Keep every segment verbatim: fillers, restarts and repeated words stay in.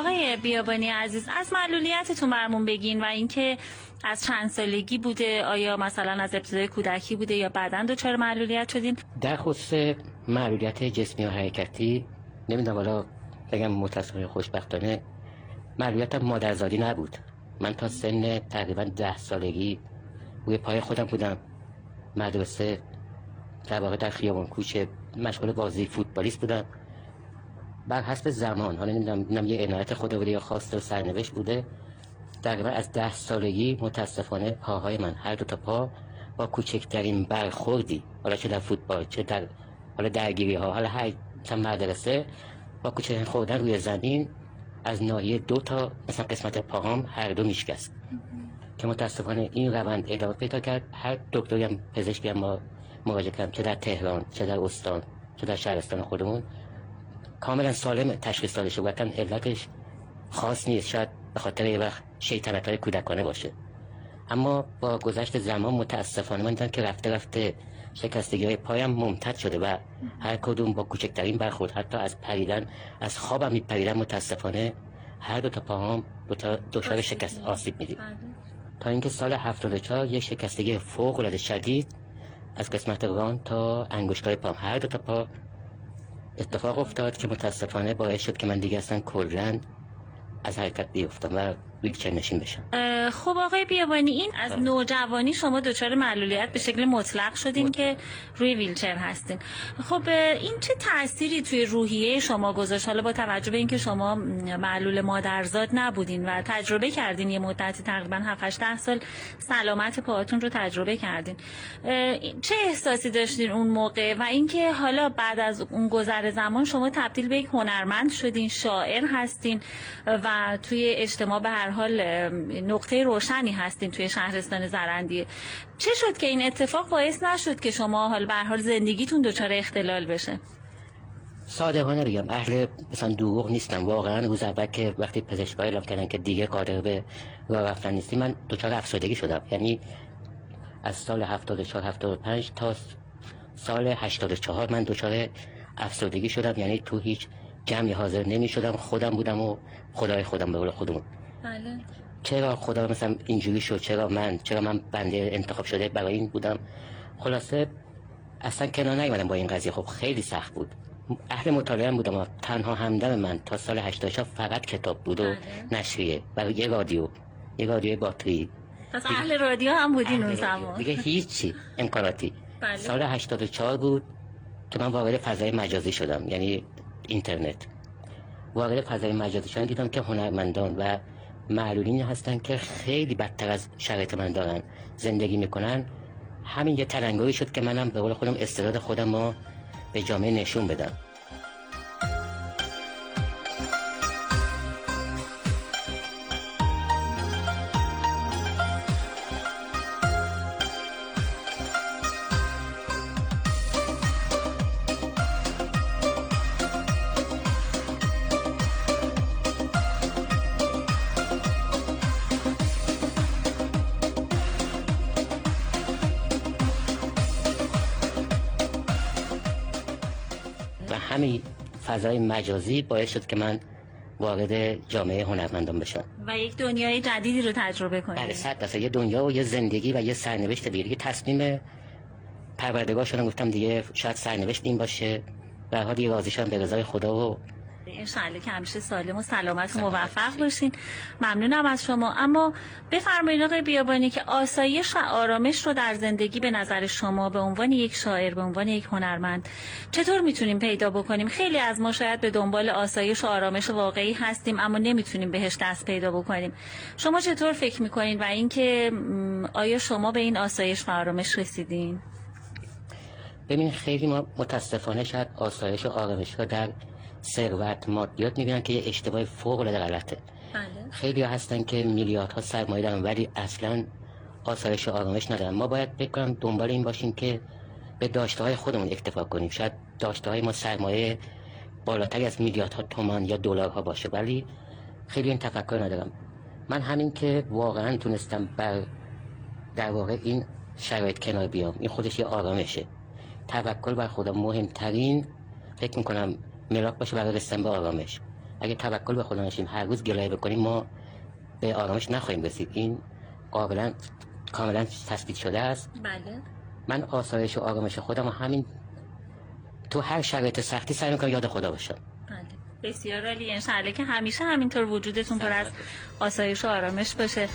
آقای بیابانی عزیز، از معلولیتتون برامون بگین و اینکه از چند سالگی بوده، آیا مثلا از ابتدای کودکی بوده یا بعداً دچار معلولیت شدین؟ در خصوص معلولیت جسمی و حرکتی نمیدونم، والا بگم متاسفانه خوشبختانه معلولیتم مادرزادی نبود. من تا سن تقریبا ده سالگی روی پای خودم بودم، مدرسه در واقع در خیابان کوچه مشغول بازی فوتبالیست بودم. بر حسب زمان، حالا نمیدونم یه عنایت خدا بوده یا خواست و سرنوشت بوده، تقریبا از ده سالگی متاسفانه پاهای من، هر دو تا پا با کوچکترین برخوردی، حالا چه در فوتبال چه در حالا درگیری ها، حالا هر چند مدرسه، با کوچکترین خوردن روی زمین از ناحیه دو تا مثلا قسمت پاهام هر دو میشکست که متاسفانه این روند ادامه پیدا کرد. هر دکتری هم پزشکی هم ما مراجعه کردم، چه در تهران چه در استان چه در شهرستان خودمون، کاملا سالم تشخیص داده شد. وقتا علتش خاص نیست، شاید به خاطر یه وقت شیطنت‌های کودکانه باشه. اما با گذشت زمان متاسفانه من دیدم که رفته رفته شکستگی‌های پایم ممتد شده و هر کدوم با کوچکترین برخورد، حتی از پریدن از خوابم میپریدم، متاسفانه هر دو تا پاهام دچار شکست آسیب می‌دید. تا اینکه سال هفتاد و چهار یک شکستگی فوق‌العاده شدید از قسمت ران تا انگشتای پام، هر دو تا پا اتفاق افتاد که متاسفانه باعث شد که من دیگه اصلا کلاً از حرکت بیفتم و ویلچر نشین بشم. خب آقای بیابانی، این از نوجوانی شما دچار معلولیت به شکل مطلق شدین مطلق. که روی ویلچر هستین. خب این چه تأثیری توی روحیه شما گذاشت، حالا با توجه به اینکه شما معلول مادرزاد نبودین و تجربه کردین یه مدتی تقریبا هفت هشت سال سلامت پاهاتون رو تجربه کردین، چه احساسی داشتین اون موقع و اینکه حالا بعد از اون گذر زمان شما تبدیل به یک هنرمند شدین، شاعر هستین و توی اجتماع به هر حال نقطه روشنی هستین توی شهرستان زرندیه. چه شد که این اتفاق باعث نشد که شما حال به هر حال زندگیتون دچار اختلال بشه؟ صادقانه بگم اهل مثلا دروغ نیستم. واقعا روز اول که وقتی پزشکا اعلام کردن که دیگه قادر به راه رفتن نیستی، من دچار افسردگی شدم. یعنی از سال هفتاد و چهار هفتاد و پنج تا سال هشتاد و چهار من دچار افسردگی شدم. یعنی تو هیچ جمعی حاضر نمی شدم، خودم بودم و خدای خودم به قول خودمون. بله. چرا خدا مثلا اینجوری شد، چرا من چرا من بنده انتخاب شده برای این بودم. خلاصه اصلا کنار نیومدم با این قضیه. خب خیلی سخت بود. اهل مطالعه هم بودم. تنها همدم من تا سال هشتاد و چهار فقط کتاب بود و نشریه و یه رادیو، یه رادیو باتری. پس اهل رادیو هم بودین اون زمان؟ دیگه هیچی امکاناتی. بله. سال هشتاد و چهار بود که من وارد فضای مجازی شدم، یعنی اینترنت. وارد فضای مجازی شدم دیدم که هنرمندان و معلولین هستن که خیلی بدتر از شرایط من دارن زندگی میکنن. همین یه تلنگری شد که منم به قول خودم استعداد خودم رو به جامعه نشون بدم. همین فضای مجازی باعث شد که من وارد جامعه هنرمندان بشم و یک دنیای جدیدی رو تجربه کنید. بله، صد درصد یه دنیا و یه زندگی و یه سرنوشت دیگه. دیگه تصمیم پروردگار شدم، گفتم دیگه شاید سرنوشت این باشه. به هر حال یه راضی شدم به رضای خدا و انشالله که همیشه سالم و سلامت و موفق باشین. ممنونم از شما. اما بفرمایید آقای بیابانی که آسایش و آرامش رو در زندگی به نظر شما به عنوان یک شاعر، به عنوان یک هنرمند چطور میتونیم پیدا بکنیم؟ خیلی از ما شاید به دنبال آسایش و آرامش واقعی هستیم اما نمیتونیم بهش دست پیدا بکنیم. شما چطور فکر میکنین و اینکه آیا شما به این آسایش و آرامش رسیدین؟ ببین خیلی ما متاسفانه شاید آسایش و آرامش رو در ثروت مادیات میبینن که یه اشتباه فوق العاده غلطه. بله. خیلی ها هستن که میلیاردها سرمایه دارن ولی اصلا آسایش و آرامش ندارن. ما باید فکر کنم دنبال این باشیم که به داشته‌های خودمون اکتفا کنیم. شاید داشته‌های ما سرمایه بالاتر از میلیاردها تومان یا دلارها باشه ولی خیلی این تفکر ندارم. من همین که واقعا تونستم بر در واقع این شرایط کنار بیام، این خودش یه آرامشه. توکل بر خدا مهمترین فکر میکنم ملاک باشه برای رسیدن به آرامش. اگه توکل به خدا نشیم، هر روز گلایه بکنیم، ما به آرامش نخواهیم رسید. این قابلا کاملا تثبیت شده است. بله. من آسایش و آرامش خودم همین تو هر شرایط سختی سعی می‌کنم یاد خدا باشم. بله. بسیار عالی. انشالله که همیشه همینطور وجودتون پر از آسایش و آرامش باشه.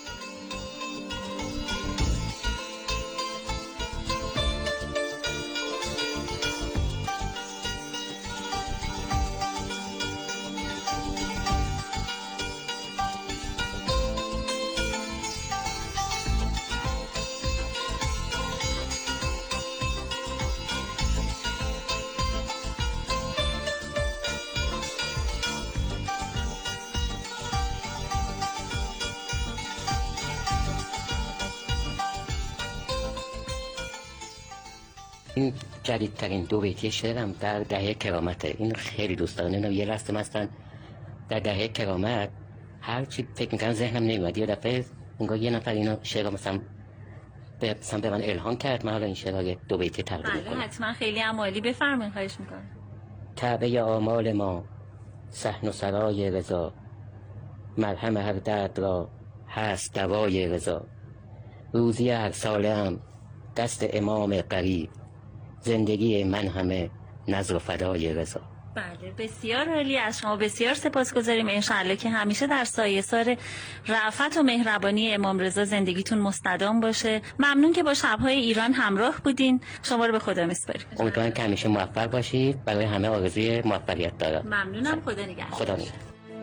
این جدیدترین دو بیتی شعرم در دهه کرامته. این خیلی دوست دارم. نمیدونم یه لحظه مثلا در دهه کرامت هر چی فکر می‌کردم ذهنم نمیاد، یه دفعه انگار یه نفر اینا شعر مثلا به مثلا به من الهام کرد، من حالا این شعر دو بیتی تقدیم بله کنم. حتما. خیلی عالی. بفرمایید. خواهش می‌کنم. تعبیه آمال ما صحن و سرای رضا، مرهم هر درد را هست دوای رضا. روزی هر ساله‌ام دست امام قریب، زندگی من همه نذر و فدای رضا. بله بسیار عالی. از شما بسیار سپاسگزاریم. انشالله که همیشه در سایه سار رأفت و مهربانی امام رضا زندگیتون مستدام باشه. ممنون که با شب‌های ایران همراه بودین. شما رو به خدا میسپاریم. امیدوارم که همیشه موفق باشید. برای همه آرزوی موفقیت دارم. ممنونم. خدا نگهدار. خدا نگهدار.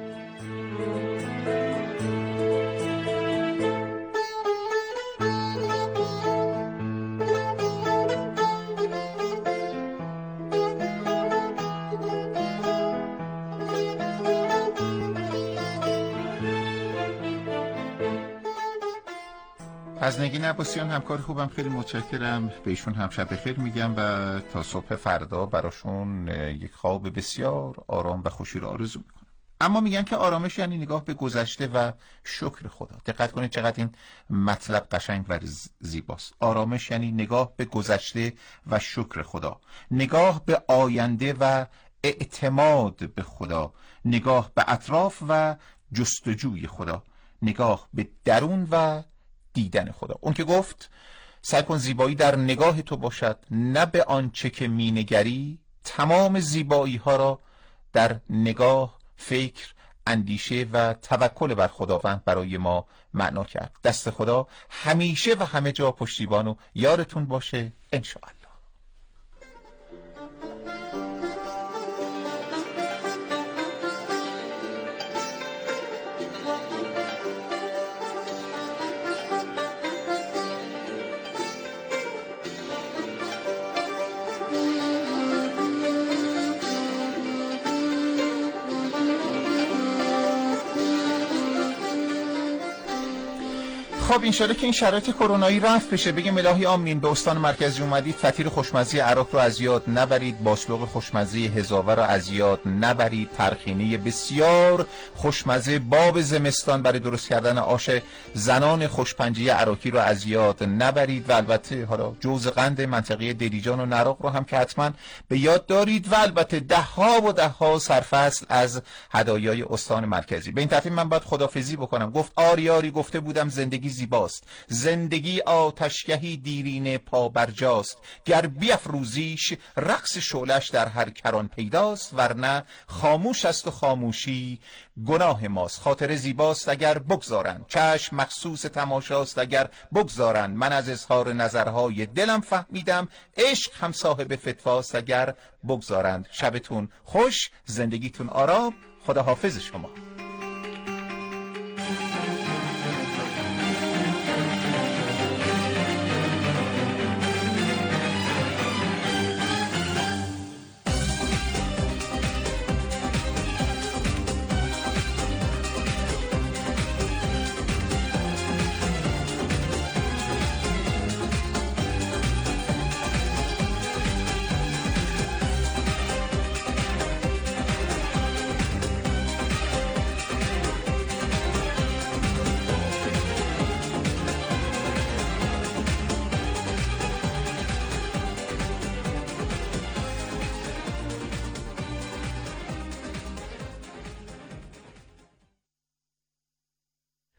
از نگین عباسیان همکار خوبم خیلی متشکرم. به ایشون هم شب بخیر میگم و تا صبح فردا براشون یک خواب بسیار آرام و خوشی رو آرزو میکنم. اما میگن که آرامش یعنی نگاه به گذشته و شکر خدا. دقت کنید چقدر این مطلب قشنگ و زیباست. آرامش یعنی نگاه به گذشته و شکر خدا، نگاه به آینده و اعتماد به خدا، نگاه به اطراف و جستجوی خدا، نگاه به درون و دیدن خدا. اون که گفت سعی کن زیبایی در نگاه تو باشد، نه به آنچه که مینگری. تمام زیبایی ها را در نگاه، فکر، اندیشه و توکل بر خداوند برای ما معنا کرد. دست خدا همیشه و همه جا پشتیبان و یارتون باشه انشاءالله. خب انشالله که این شرایط کرونایی رفت بشه. بگیم الهی آمین. به استان مرکزی اومدید، فطیر خوشمزه عراق رو از یاد نبرید، باسلوق خوشمزه هزاور رو از یاد نبرید، ترخینه بسیار خوشمزه باب زمستان برای درست کردن آش زنان خوشپنجه عراقی رو از یاد نبرید و البته حالا جوز قند منطقه دلیجان و نراق رو هم که حتما به یاد دارید و البته ده ها و ده ها سرفصل از هدایای استان مرکزی. به این ترتیب من باید خدافظی بکنم. گفت آری آری گفته بودم زندگی زیباست، زندگی آتشگهی دیرینه پا برجاست، گر بیفروزیش رقص شعلش در هر کران پیداست، ورنه خاموش است و خاموشی گناه ماست. خاطر زیباست اگر بگذارن، چشم مخصوص تماشاست اگر بگذارن، من از اظهار نظرهای دلم فهمیدم، عشق هم صاحب فتواست اگر بگذارند. شبتون خوش، زندگیتون آرام، خدا حافظ شما.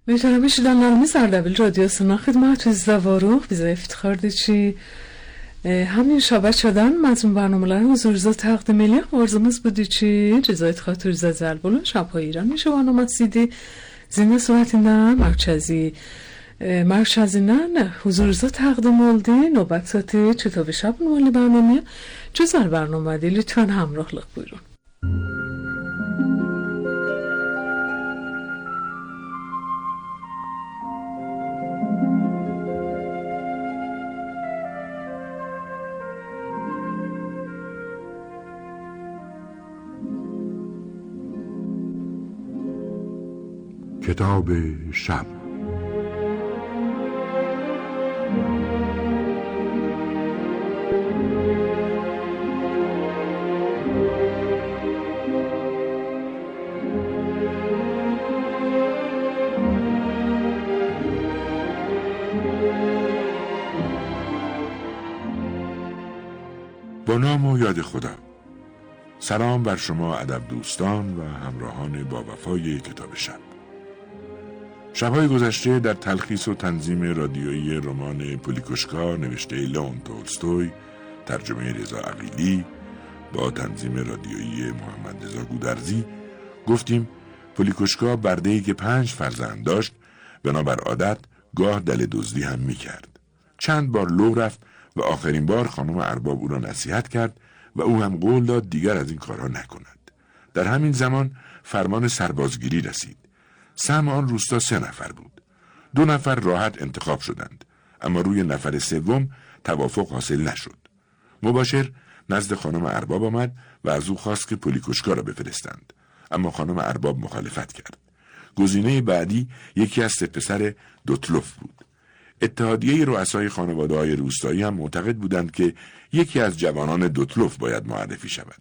Meşhur şidanlarımız Ardabil Radyosu'na hizmet izlavaruq bize iftixar edici همین شب شدن مضمون برنامه‌لرم حضورزا تقدیم eyle arzumuz budur ki Cezayir xatir zəzəl bulun şapay İran میشه برنامه‌سیدی زنده صورتinden مرکزی مرکزinden حضورزا تقدیم oldu nöbət saati çetavı şab nömrəli برنامه Cezayir برنامه‌di lütfen hamrohlıq buyurun. کتاب شب با نام و یاد خدا. سلام بر شما ادب دوستان و همراهان با وفای کتاب شب. شب‌های گذشته در تلخیص و تنظیم رادیویی رمان پولیکوشکا نوشته لئون تولستوی، ترجمه رضا عقیلی با تنظیم رادیویی محمد رضا گودرزی گفتیم پولیکوشکا برده‌ای که پنج فرزند داشت بنابر عادت گاه دل دزدی هم می‌کرد. چند بار لو رفت و آخرین بار خانم ارباب او را نصیحت کرد و او هم قول داد دیگر از این کارها نکند. در همین زمان فرمان سربازگیری رسید. سهم آن روستا سه نفر بود. دو نفر راحت انتخاب شدند، اما روی نفر سوم توافق حاصل نشد. مباشر نزد خانم ارباب آمد و از او خواست که پولیکوشکا را بفرستند، اما خانم ارباب مخالفت کرد. گزینه بعدی یکی از سه پسر دوتلوف بود. اتحادیه رؤسای خانواده‌های روستایی هم معتقد بودند که یکی از جوانان دوتلوف باید معرفی شود.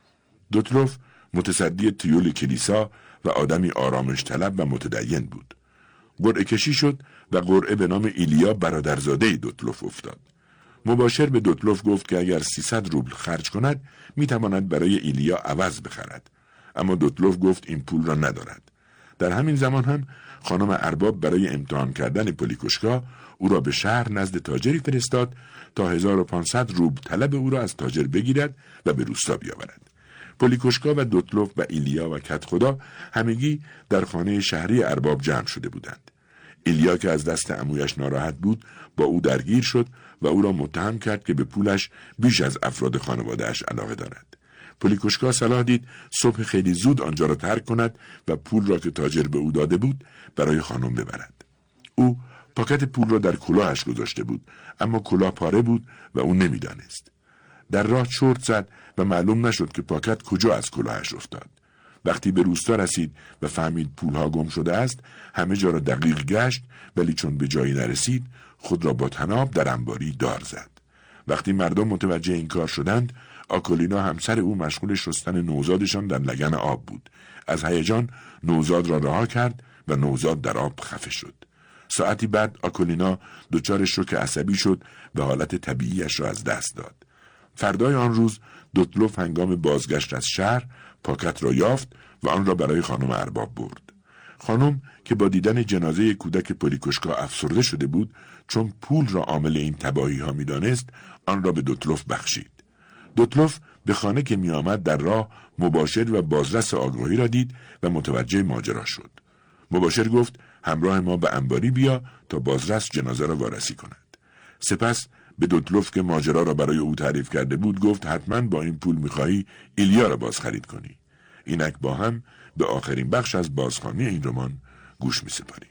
دوتلوف متصدی تیول کلیسا و آدمی آرامش طلب و متدین بود. قرعه کشی شد و قرعه به نام ایلیا برادرزاده دوتلوف افتاد. مباشر به دوتلوف گفت که اگر سیصد روبل خرج کند میتواند برای ایلیا عوض بخرد، اما دوتلوف گفت این پول را ندارد. در همین زمان هم خانم ارباب برای امتحان کردن پولیکوشکا او را به شهر نزد تاجری فرستاد تا هزار و پانصد روبل طلب او را از تاجر بگیرد و به روستا بیاورد. پولیکوشکا و دوتلوف و ایلیا و کدخدا همگی در خانه شهری ارباب جمع شده بودند. ایلیا که از دست عمویش ناراحت بود با او درگیر شد و او را متهم کرد که به پولش بیش از افراد خانواده‌اش علاقه دارد. پولیکوشکا صلاح دید صبح خیلی زود آنجا را ترک کند و پول را که تاجر به او داده بود برای خانم ببرد. او پاکت پول را در کلاهش گذاشته بود، اما کلاه پاره بود و او نمیدانست. در راه چرت زد و معلوم نشد که پاکت کجا از کلاهش افتاد. وقتی به روستا رسید و فهمید پولها گم شده است، همه جا را دقیق گشت، ولی چون به جایی نرسید خود را با طناب در انباری دار زد. وقتی مردم متوجه این کار شدند، آکولینا همسر او مشغول شستن نوزادشان در لگن آب بود. از هیجان نوزاد را رها کرد و نوزاد در آب خفه شد. ساعتی بعد آکولینا دچار شوک عصبی شد و حالت طبیعیش را از دست داد. فردای آن روز دوتلوف هنگام بازگشت از شهر پاکت را یافت و آن را برای خانم ارباب برد. خانم که با دیدن جنازه کودک پولیکوشکا افسرده شده بود، چون پول را عامل این تباهی ها می دانست، آن را به دوتلوف بخشید. دوتلوف به خانه که می آمد در راه مباشر و بازرس آگاهی را دید و متوجه ماجرا شد. مباشر گفت همراه ما به انباری بیا تا بازرس جنازه را وارسی کند. سپس به دوتلوف که ماجرا را برای او تعریف کرده بود گفت حتما با این پول می‌خواهی ایلیا را باز خرید کنی. اینک با هم به آخرین بخش از بازخوانی این رمان گوش می‌سپاریم.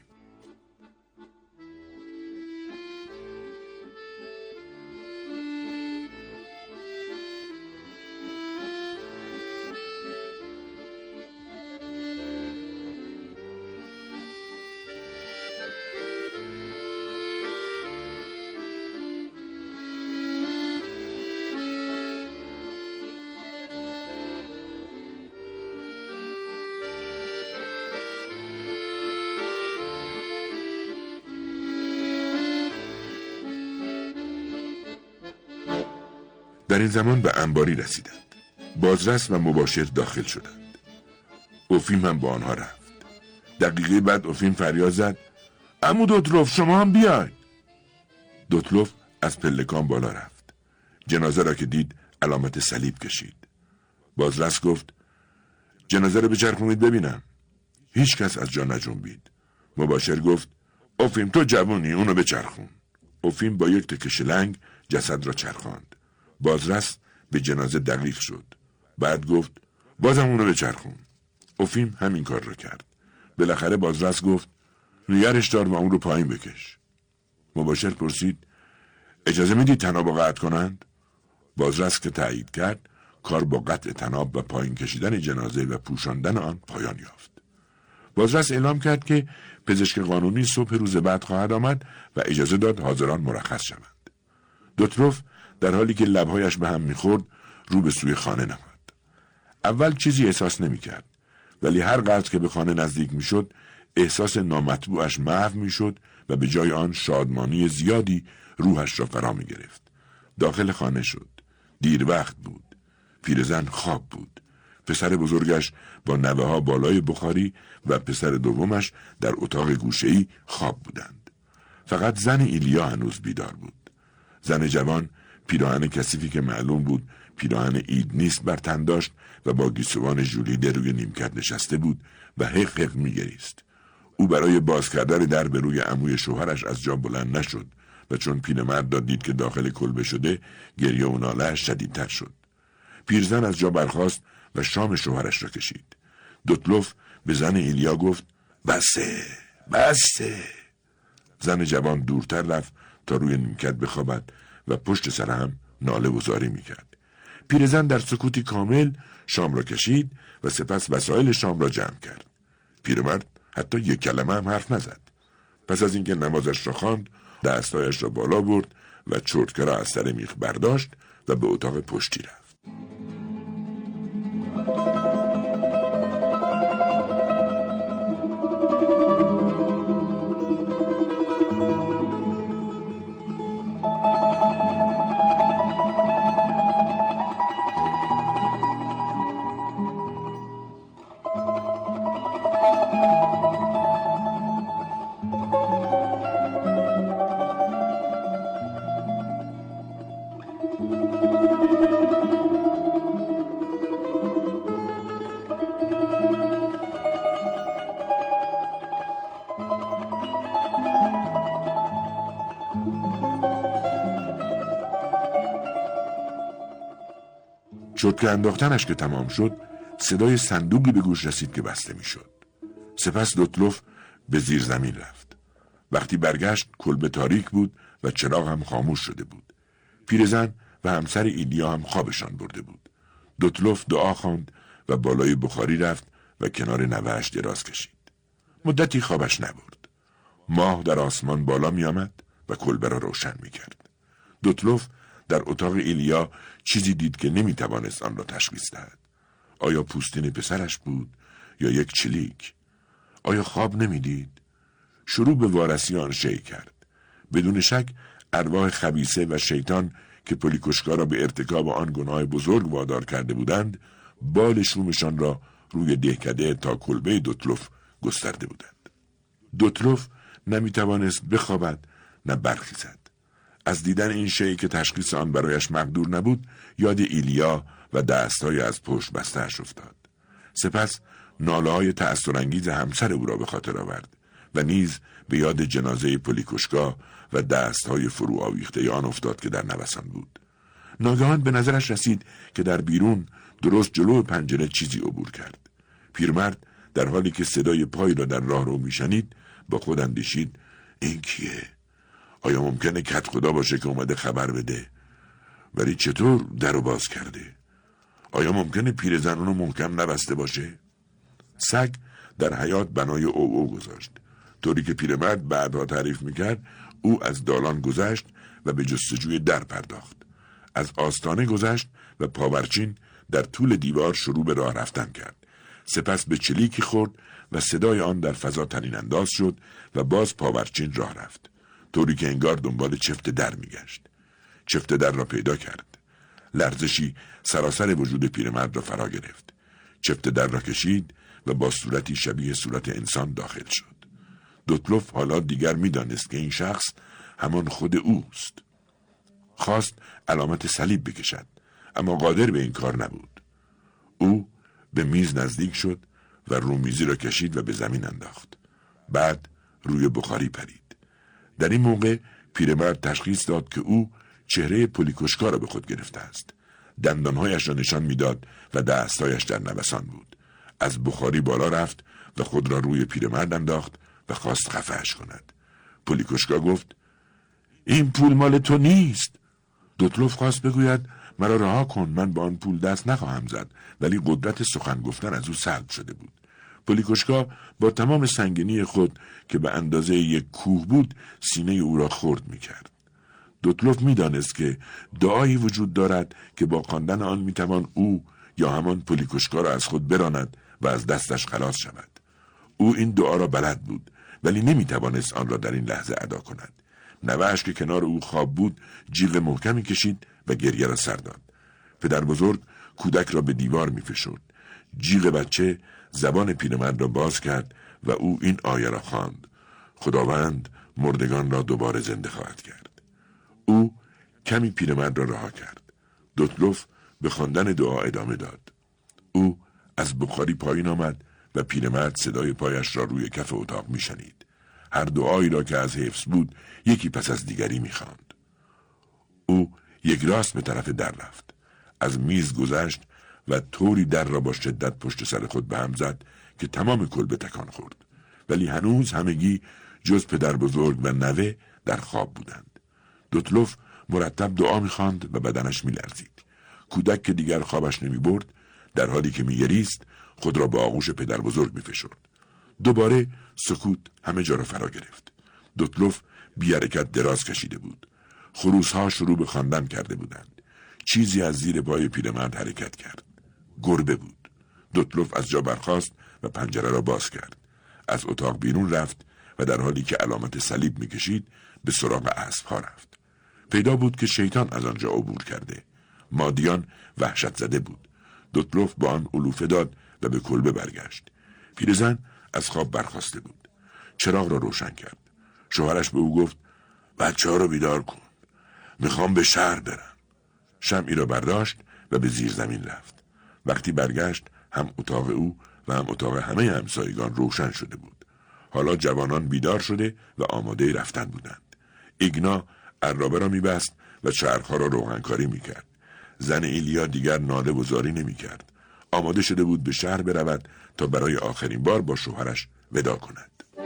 در این زمان به انباری رسیدند. بازرس و مباشر داخل شدند. اوفیم هم با آنها رفت. دقیقه بعد اوفیم فریاد زد عمو دوتلوف شما هم بیاید. دوتلوف از پلکان بالا رفت. جنازه را که دید علامت صلیب کشید. بازرس گفت جنازه را بچرخونید ببینم. هیچ کس از جا نجنبید. مباشر گفت اوفیم تو جوونی اونو بچرخون. اوفیم با یک تکه شلنگ جسد را چرخاند. بازرس به جنازه دقیق شد. بعد گفت بازم اونو بچرخون. اوفیم همین کار را کرد. بالاخره بازرس گفت نگرش دار و اون رو پایین بکش. مباشر پرسید اجازه میدید تناب رو قطع کنند؟ بازرس که تایید کرد کار با قطع تناب و پایین کشیدن جنازه و پوشاندن آن پایان یافت. بازرس اعلام کرد که پزشک قانونی صبح روز بعد خواهد آمد و اجازه داد حاضران مرخص شوند. دوتلوف در حالی که لبهایش به هم میخورد رو به سوی خانه نهاد. اول چیزی احساس نمیکرد، ولی هر قدر که به خانه نزدیک میشد احساس نامطبوعش محو میشد و به جای آن شادمانی زیادی روحش را فرا می گرفت. داخل خانه شد. دیر وقت بود. پیرزن خواب بود. پسر بزرگش با نوه ها بالای بخاری و پسر دومش در اتاق گوشه‌ای خواب بودند. فقط زن ایلیا هنوز بیدار بود. زن جوان پیراهن کثیفی که معلوم بود پیراهن عید نیست بر تن داشت و با گیسوان ژولیده روی نیمکت نشسته بود و حق حق می گریست. او برای باز کردن در به روی عموی شوهرش از جا بلند نشد و چون پیرمرد دید که داخل کلبه شده گریه و ناله‌اش شدیدتر شد. پیرزن از جا برخاست و شام شوهرش را کشید. دوتلوف به زن ایلیا گفت بسه بسه. زن جوان دورتر رفت تا روی نیمکت بخوابد و پشت سر هم ناله و زاری میکرد. پیرزن در سکوتی کامل شام را کشید و سپس وسایل شام را جمع کرد. پیرمرد حتی یک کلمه هم حرف نزد. پس از اینکه نمازش را خواند دستایش را بالا برد و چرتکه را از سر میخ برداشت و به اتاق پشتی رفت. چرتکه انداختنش که تمام شد صدای صندوقی به گوش رسید که بسته می شد. سپس دوتلوف به زیر زمین رفت. وقتی برگشت کلبه تاریک بود و چراغ هم خاموش شده بود. پیرزن و همسر ایلیا هم خوابشان برده بود. دوتلوف دعا خواند و بالای بخاری رفت و کنار نوه‌اش دراز کشید. مدتی خوابش نبرد. ماه در آسمان بالا می آمد و کلبه را روشن می کرد. دوتلوف در اتاق ایلیا چیزی دید که نمی توانست آن را تشخیص دهد. آیا پوستین پسرش بود یا یک چلیک؟ آیا خواب نمی دید؟ شروع به وارسی آن شی کرد. بدون شک ارواح خبیثه و شیطان که پولیکوشکا را به ارتکاب آن گناه بزرگ وادار کرده بودند بال شومشان را روی دهکده تا کلبه دوتلوف گسترده بودند. دوتلوف نمی توانست بخوابد نه برخیزد. از دیدن این شی که تشخیص آن برایش مقدور نبود یاد ایلیا و دستهای از پشت بسته‌اش افتاد. سپس ناله‌های تأثرانگیز همسر او را به خاطر آورد و نیز به یاد جنازه پولیکوشکا و دستهای فرو آویخته آن افتاد که در نوسان بود. ناگهان به نظرش رسید که در بیرون درست جلو پنجره چیزی عبور کرد. پیرمرد در حالی که صدای پای را در راه رو میشنید با خود اندیشید این کیه؟ آیا ممکنه کت خدا باشه که اومده خبر بده؟ ولی چطور در رو باز کرده؟ آیا ممکنه پیرزن اونو محکم نبسته باشه؟ سگ در حیاط بنای او او گذاشت. طوری که پیرمرد بعدها تعریف میکرد او از دالان گذشت و به جستجوی در پرداخت. از آستانه گذشت و پاورچین در طول دیوار شروع به راه رفتن کرد. سپس به چلیکی خورد و صدای آن در فضا طنین انداز شد و باز پاورچین راه رفت. طوری که انگار دنبال چفت در میگشت. چفت در را پیدا کرد. لرزشی سراسر وجود پیرمرد را فرا گرفت. چفت در را کشید و با صورتی شبیه صورت انسان داخل شد. دوتلوف حالا دیگر می‌دانست که این شخص همان خود اوست. خواست علامت صلیب بکشد، اما قادر به این کار نبود. او به میز نزدیک شد و رومیزی را کشید و به زمین انداخت. بعد روی بخاری پرید. در این موقع پیرمرد تشخیص داد که او چهره پولیکوشکا را به خود گرفته است. دندانهایش را نشان میداد و دستهایش در نوسان بود. از بخاری بالا رفت و خود را روی پیرمرد انداخت و خواست خفه‌اش کند. پولیکوشکا گفت: این پول مال تو نیست. دوتلوف خواست بگوید: مرا رها کن، من با آن پول دست نخواهم زد، ولی قدرت سخن گفتن از او سلب شده بود. پولیکوشکا با تمام سنگینی خود که به اندازه یک کوه بود سینه او را خرد می‌کرد. دوتلوف می‌دانست که دعایی وجود دارد که با خواندن آن می‌توان او یا همان پولیکوشکا را از خود براند و از دستش خلاص شود. او این دعا را بلد بود، ولی نمی‌توانست آن را در این لحظه ادا کند. نوه‌اش که کنار او خواب بود جیغ محکمی کشید و گریه را سر داد. پدر بزرگ کودک را به دیوار می‌فشرد. جیغ بچه زبان پیرمرد را باز کرد و او این آیه را خواند: خداوند مردگان را دوباره زنده خواهد کرد. او کمی پیرمرد را رها کرد. دوتلوف به خواندن دعا ادامه داد. او از بخاری پایین آمد و پیرمرد صدای پایش را روی کف اتاق میشنید. هر دعایی را که از حفظ بود یکی پس از دیگری میخواند. او یک راست به طرف در رفت. از میز گذشت و طوری در را با شدت پشت سر خود به هم زد که تمام کلبه تکان خورد. ولی هنوز همگی جز پدر بزرگ و نوه در خواب بودند. دوتلوف مرتب دعا میخواند و بدنش میلرزید. کودک که دیگر خوابش نمی برد در حالی که میگریست خود را با آغوش پدر بزرگ میفشرد. دوباره سکوت همه جا را فرا گرفت. دوتلوف بی حرکت دراز کشیده بود. خروس‌ها شروع به خواندن کرده بودند. چیزی از زیر پای پیرمرد حرکت کرد. گربه بود. دوتلوف از جا برخاست و پنجره را باز کرد. از اتاق بیرون رفت و در حالی که علامت صلیب میکشید به سراغ اسب‌ها رفت. پیدا بود که شیطان از آنجا عبور کرده. مادیان وحشت زده بود. دوتلوف با آن علوفه داد و به کلبه برگشت. پیرزن از خواب برخاسته بود. چراغ را روشن کرد. شوهرش به او گفت: بچه ها رو بیدار کن. میخوام به شهر برم. شمعی را برداشت و به زیر زمین رفت. وقتی برگشت هم اتاق او و هم اتاق همه همسایگان روشن شده بود. حالا جوانان بیدار شده و آماده رفتن بودند. ایگنا عرابه را میبست و چرخها را روغنکاری میکرد. زن ایلیا دیگر ناله و زاری نمیکرد. آماده شده بود به شهر برود تا برای آخرین بار با شوهرش وداع کند.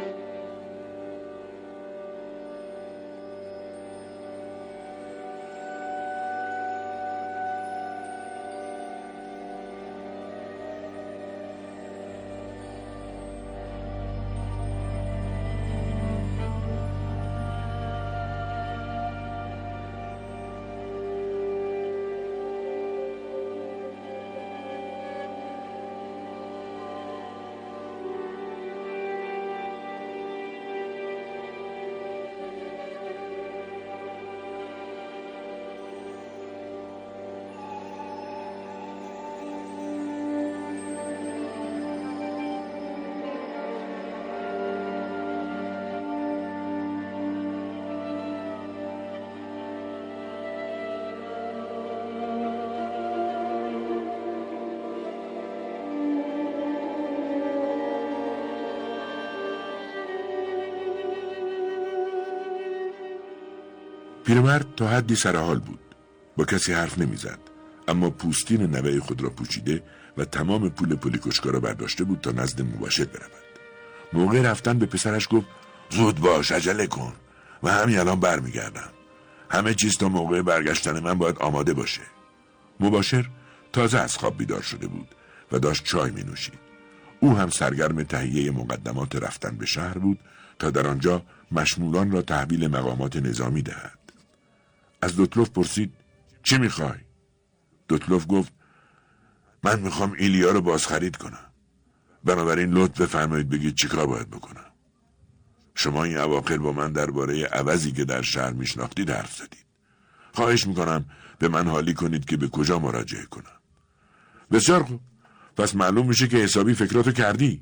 پیرمرد تا حدی سرحال بود. با کسی حرف نمیزد، اما پوستین نوه خود را پوشیده و تمام پول پولیکوشکا را برداشته بود تا نزد مباشر برود. موقع رفتن به پسرش گفت: زود باش، عجله کن و همین الان برمیگردم. همه چیز تا موقع برگشتن من باید آماده باشه. مباشر تازه از خواب بیدار شده بود و داشت چای می نوشید. او هم سرگرم تهیه مقدمات رفتن به شهر بود تا در آنجا مشمولان را تحویل مقامات نظامی دهد. از دوتلوف پرسید: چی میخوای؟ دوتلوف گفت: من میخوام ایلیا رو بازخرید کنم. بنابراین لطف بفرمایید بگید چی کار باید بکنم. شما این اواخر با من درباره عوضی که در شهر میشناختید حرف زدید. خواهش میکنم به من حالی کنید که به کجا مراجعه کنم. بسیار خوب. پس معلوم میشه که حسابی فکراتو کردی.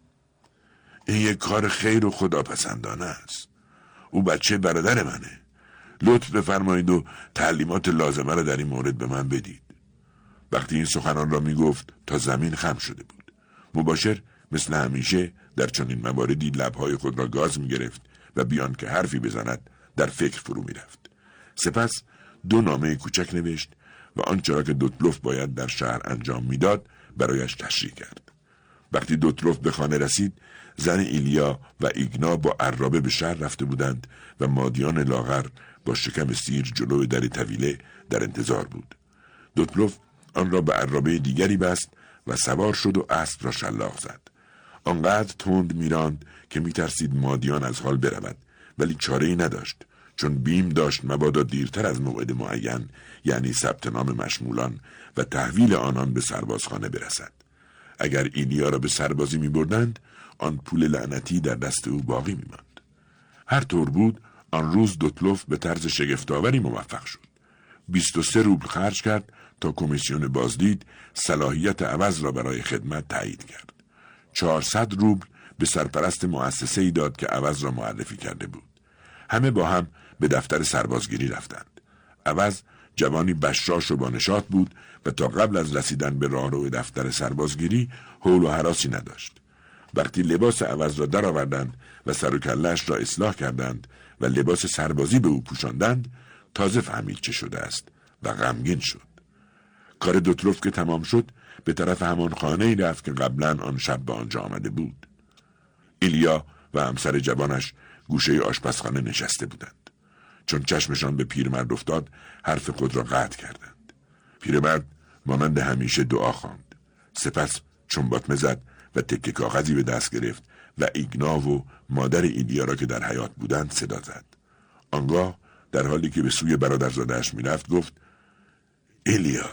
این یک کار خیر و خداپسندانه است. او بچه برادر منه. لطف بفرمایید و تعلیمات لازمه رو در این مورد به من بدید. وقتی این سخنان را میگفت تا زمین خم شده بود. مباشر مثل همیشه در چنین مواردی لبهای خود را گاز میگرفت و بیان که حرفی بزند در فکر فرو میرفت. سپس دو نامه کوچک نوشت و آنچه را که دوتلوف باید در شهر انجام میداد برایش تشریح کرد. وقتی دوتلوف به خانه رسید، زن ایلیا و ایگنا با عرابه به شهر رفته بودند و مادیان لاغر با شکم سیر جلو در طویله در انتظار بود. دوتلوف آن را به عرابه دیگری بست و سوار شد و اسب را شلاق زد. آنقدر تند میراند که میترسید مادیان از حال برود، ولی چاره‌ای نداشت، چون بیم داشت مبادا دیرتر از موعد معین، یعنی ثبت نام مشمولان و تحویل آنان به سربازخانه برسد. اگر ایلیا را به سربازی می بردند، آن پول لعنتی در دست او باقی می ماند. هر طور بود، آن روز دوتلوف به طرز شگفت‌آوری موفق شد. بیست و سه روبل خرج کرد تا کمیسیون بازدید صلاحیت عوض را برای خدمت تایید کرد. چهارصد روبل به سرپرست مؤسسه‌ای داد که عوض را معرفی کرده بود. همه با هم به دفتر سربازگیری رفتند. عوض جوانی بشاش و بانشاط بود و تا قبل از رسیدن به راهرو دفتر سربازگیری حول و هراسی نداشت. وقتی لباس عوض را درآوردند و سر و کله‌اش را اصلاح کردند و لباس سربازی به او پوشاندند، تازه فهمید چه شده است و غمگین شد. کار دوتلوف که تمام شد، به طرف همان خانه‌ای رفت که قبلا آن شب به آنجا آمده بود. ایلیا و همسر جوانش گوشه آشپزخانه نشسته بودند. چون چشمشان به پیرمرد افتاد، حرف خود را قطع کردند. پیرمرد مانند همیشه دعا خواند. سپس چنباتمه زد و تکه کاغذی به دست گرفت و ایگنا و مادر ایلیا را که در حیاط بودند صدا زد. آنگاه در حالی که به سوی برادرزاده‌اش میرفت گفت: ایلیا،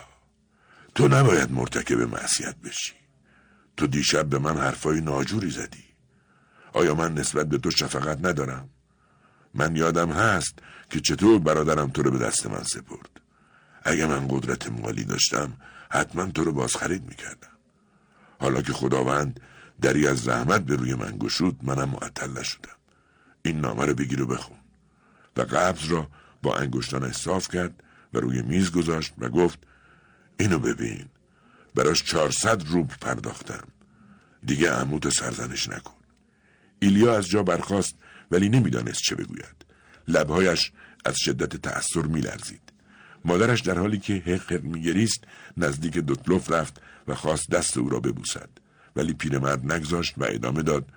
تو نباید مرتکب معصیت بشی. تو دیشب به من حرفای ناجوری زدی. آیا من نسبت به تو شفقت ندارم؟ من یادم هست که چطور برادرم تو رو به دست من سپرد. اگه من قدرت مالی داشتم حتما تو رو بازخرید میکردم. حالا که خداوند دری از رحمت به روی من گشود، منم معطل نشدم. این نامه رو بگیر و بخون. و قبض را با انگشتانش صاف کرد و روی میز گذاشت و گفت: اینو ببین، براش چهارصد روبل پرداختم. دیگه عموت سرزنش نکن. ایلیا از جا برخاست ولی نمیدانست چه بگوید. لبهایش از شدت تأثر میلرزید. مادرش در حالی که حق حق میگریست نزدیک دوتلوف رفت و خواست دست او را ببوسد، ولی پیرمرد نگذاشت و ادامه داد: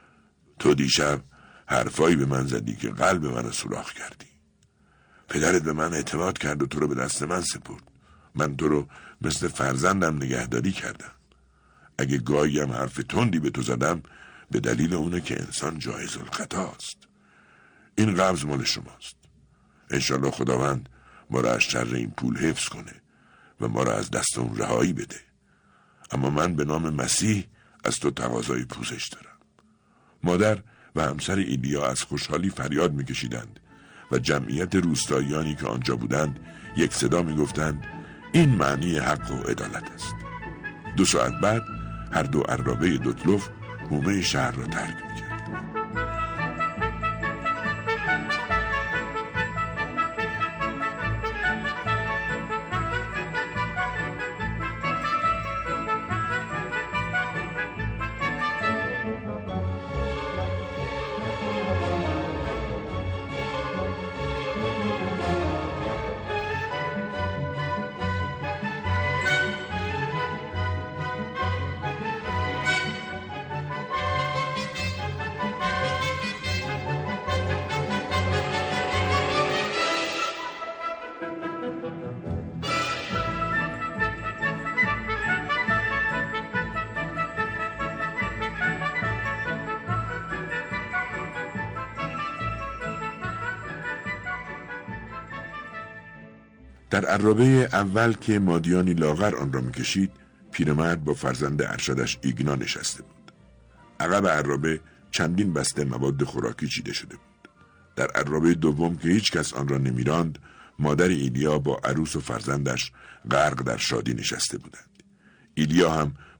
تو دیشب حرفایی به من زدی که قلب من سوراخ کردی. پدرت به من اعتماد کرد و تو رو به دست من سپرد. من تو رو مثل فرزندم نگهداری کردم. اگه گاهی هم حرف تندی به تو زدم، به دلیل اونه که انسان جایز الخطاست. این قبض مال شماست. انشالله خداوند ما را از شر این پول حفظ کنه و ما را از دست اون رهایی بده. اما من به نام مسیح از تو تقاضای پوزش دارم. مادر و همسر ایلیا از خوشحالی فریاد میکشیدند و جمعیت روستاییانی که آنجا بودند یک صدا میگفتند: این معنی حق و عدالت است. دو ساعت بعد هر دو عرابه دوتلوف حومه شهر را ترک میکرد. در عرابه اول که مادیانی لاغر آن را میکشید، پیرمرد با فرزند ارشدش ایگنا نشسته بود. عقب عرابه چندین بسته مواد خوراکی چیده شده بود. در عرابه دوم که هیچ کس آن را نمیراند، مادر ایلیا با عروس و فرزندش غرق در شادی نشسته بودند. ایلیا هم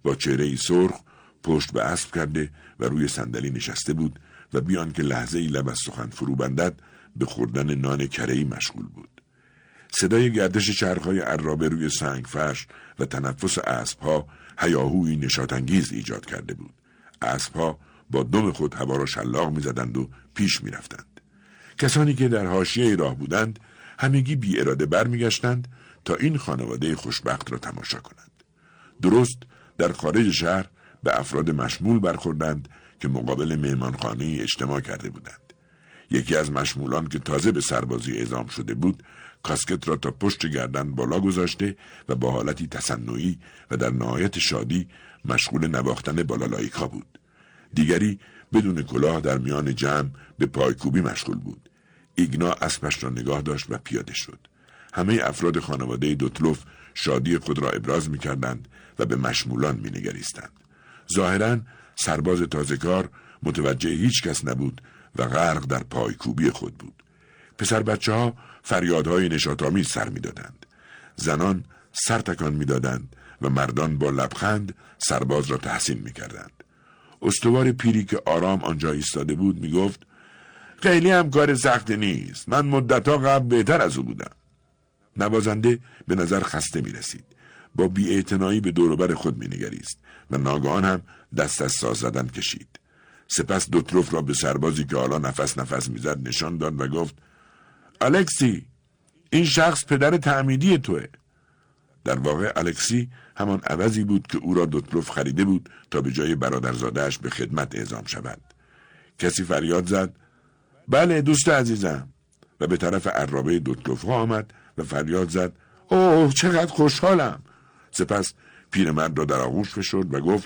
با چهره‌ای سرخ پشت به اسب کرده و روی صندلی نشسته بود و بیان که لحظه ای لب از سخن فرو بندد به خوردن نان کره‌ای مشغول بود. صدای گردش چرخ‌های عرابه روی سنگ فرش و تنفس اسب‌ها هیاهویی نشاط‌انگیز ایجاد کرده بود. اسب‌ها با دم خود هوا را شلاق می‌زدند و پیش می‌رفتند. کسانی که در حاشیه راه بودند همگی بی اراده برمیگشتند تا این خانواده خوشبخت را تماشا کنند. درست در خارج شهر به افراد مشمول برخوردند که مقابل مهمانخانه‌ای اجتماع کرده بودند. یکی از مشمولان که تازه به سربازی اعزام شده بود کاسکت را تا پشت گردن بالا گذاشته و با حالتی تصنعی و در نهایت شادی مشغول نواختن بالالایک‌ها بود. دیگری بدون کلاه در میان جمع به پایکوبی مشغول بود. ایگنا اسبش را نگاه داشت و پیاده شد. همه افراد خانواده دوتلوف شادی خود را ابراز می‌کردند و به مشمولان می‌نگریستند. ظاهراً سرباز تازه‌کار متوجه هیچ کس نبود و غرق در پایکوبی خود بود. پسر بچه ها فریادهای نشاط‌آمیز سر می‌دادند. زنان سر تکان می‌دادند و مردان با لبخند سرباز را تحسین می‌کردند. استوار پیری که آرام آنجا ایستاده بود می‌گفت خیلی هم کار سختی نیست. من مدت‌ها قبل بهتر از او بودم. نوازنده به نظر خسته می‌رسید. با بی‌اعتنایی به دور و بر خود می‌نگریست و ناگهان هم دست از ساز زدن کشید. سپس دوتلوف را به سربازی که حالا نفس نفس می‌زد نشان داد و گفت الکسی، این شخص پدر تعمیدی توه. در واقع الکسی همان عوضی بود که او را دوتلوف خریده بود تا به جای برادرزاده‌اش به خدمت اعزام شود. کسی فریاد زد بله دوست عزیزم و به طرف عرابه دوتلوف ها آمد و فریاد زد اوه چقدر خوشحالم. سپس پیرمرد را در آغوش فشرد و گفت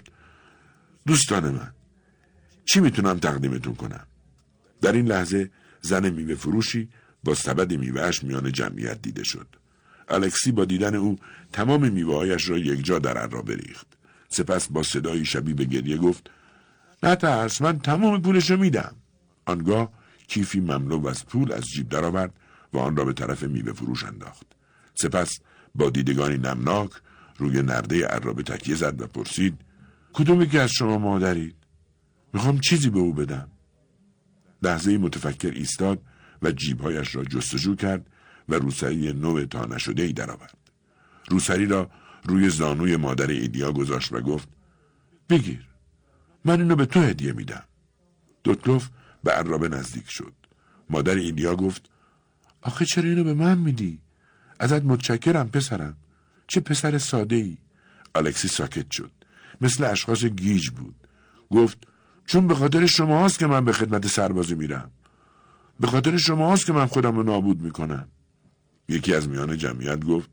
دوستان من، چی میتونم تقدیمتون کنم؟ در این لحظه زن میوه فروشی با سبد میوهش میان جمعیت دیده شد. الکسی با دیدن او تمام میوه‌هایش را یکجا در عرابه ریخت. سپس با صدایی شبیه به گریه گفت نترس، من تمام پولش رو میدم. آنگاه کیفی مملو از پول از جیب درآورد و آن را به طرف میوه فروش انداخت. سپس با دیدگانی نمناک روی نرده عرابه تکیه زد و پرسید کدومی که از شما مادرید؟ میخوام چیزی به او بدم. لحظه‌ای متفکر ایستاد و جیبهایش را جستجو کرد و روسری نو تا نشده‌ای درآورد. روسری را روی زانوی مادر ایلیا گذاشت و گفت بگیر، من اینو به تو هدیه میدم. دوتلوف به عرابه نزدیک شد. مادر ایلیا گفت آخه چرا اینو به من میدی؟ ازت متشکرم پسرم. چه پسر ساده ای. الکسی ساکت شد. مثل اشخاص گیج بود. گفت چون به خاطر شما هاست که من به خدمت سربازی میرم. به خاطر شما هاست که من خودم رو نابود میکنم. یکی از میان جمعیت گفت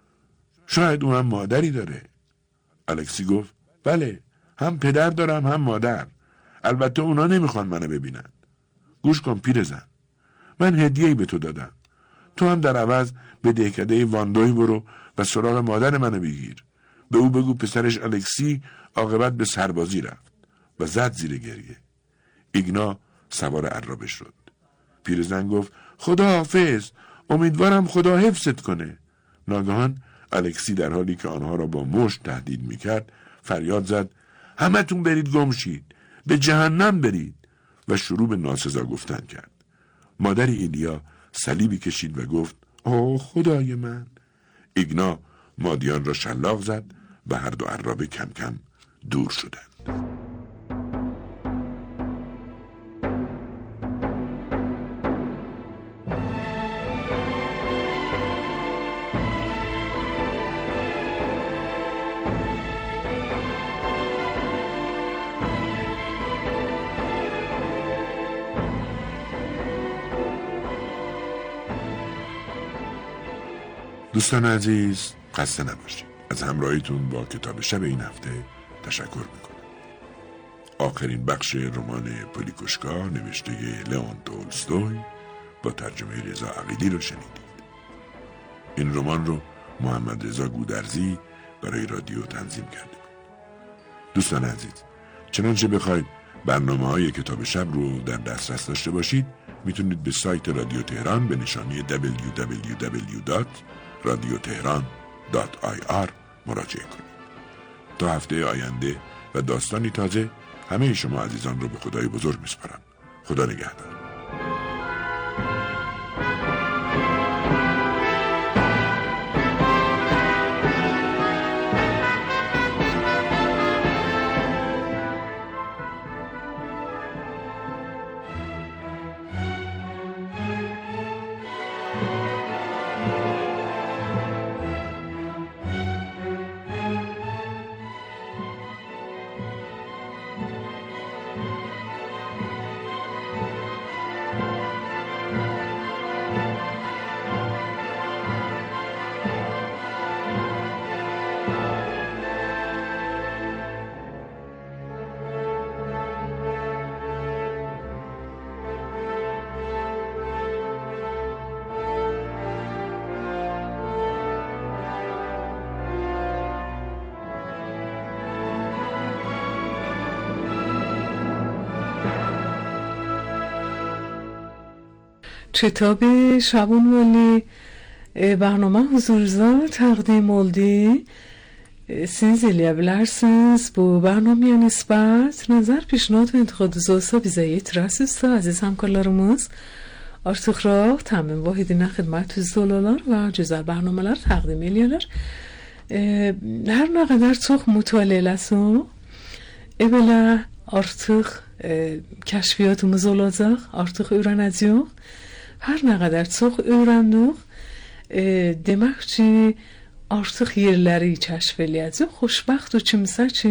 شاید اونم مادری داره. الکسی گفت بله، هم پدر دارم هم مادر. البته اونا نمیخوان منو ببینن. گوش کن پیرزن، من هدیه‌ای به تو دادم. تو هم در عوض به دهکده واندوی برو و سراغ مادر منو بگیر. به او بگو پسرش الکسی عاقبت به سربازی رفت. و زد زیر گریه. ایگنا سوار عرابه شد. پیرزن گفت خدا حافظ، امیدوارم خدا حفظت کنه. ناگهان الکسی در حالی که آنها را با مشت تهدید میکرد فریاد زد همتون برید گم شید، به جهنم برید، و شروع به ناسزا گفتن کرد. مادر ایلیا صلیبی کشید و گفت اوه خدای من. ایگنا مادیان را شلاق زد و هر دو عرابه کم کم دور شدند. دوستان عزیز خسته نباشید. از همراهیتون با کتاب شب این هفته تشکر میکنم. آخرین بخش رمان پولیکوشکا نوشته لئون تولستوی با ترجمه رضا عقیلی رو شنیدید. این رمان رو محمد رضا گودرزی برای رادیو تنظیم کرده بود. دوستان عزیز، چنانچه بخواید برنامه های کتاب شب رو در دسترس داشته باشید میتونید به سایت رادیو تهران به نشانی دبلیو دبلیو دبلیو دات رادیو تهران دات آی آر مراجعه کنید. تا هفته آینده و داستانی تازه، همه شما عزیزان رو به خدای بزرگ میسپارم. خدا نگهدار. کتاب شبون ولی برname huzurza taqdim oldu. Siz izleyebilirsiniz. Bu برnameye nisbət nazar, پیشنهاد و انتقادınızı bize yetirsiniz. Aziz همکارlarımız artıqroq təmin vahidinə xidmətiniz olarlar və gözəl برنامه‌lar təqdim edirlər. Hər nə qədər çox mütaliə eləsək, belə artıq kəşfiyyatımız olacaq, artıq öyrənəcəyik. Hər nə qədər çox öyrəndik, demək ki, artıq yerləri kəşf eləyəcək. Xoşbəxt o kimsə ki,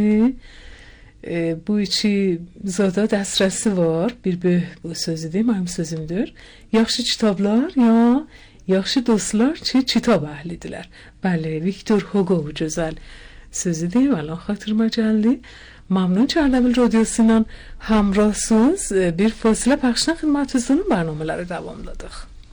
bu iki zada dəstrəsi var. Bir böyük bu sözüdür, mənim sözümdür. Yaxşı kitablar ya yaxşı dostlar ki, kitab əhlidirlər. Bəli, Viktor Hugo gözəl sözüdür. Valla xatırıma gəldi. ممنون که اردبیل رادیوسیnan همراهسوز bir فاصله پخشن خدمتتون برنامه‌ها رو دوام دادیم.